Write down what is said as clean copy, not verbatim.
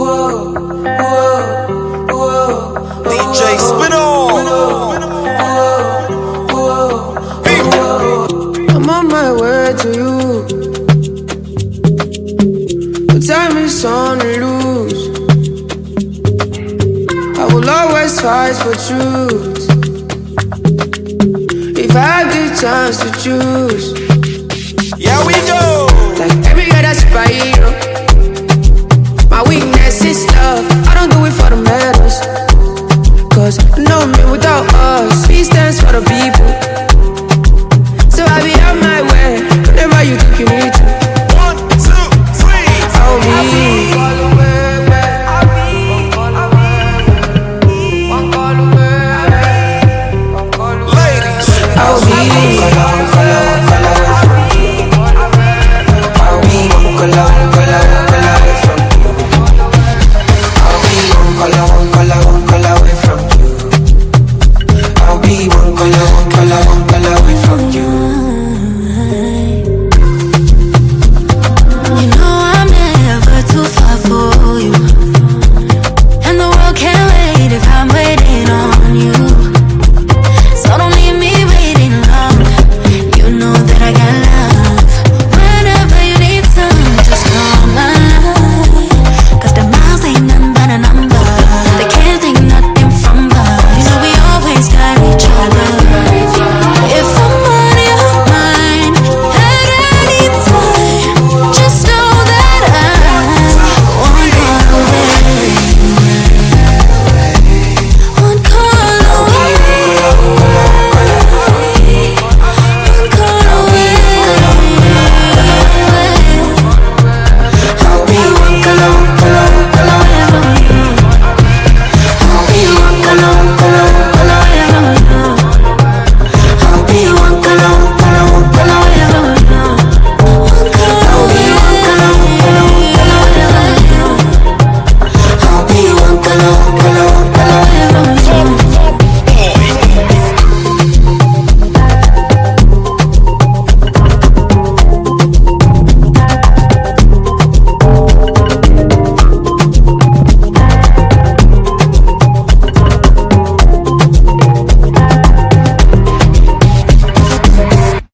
DJ Spino. I'm on my way to you, but time is on the loose. I will always fight for truth. If I have the chance to choose, Here we go. like every other superhero,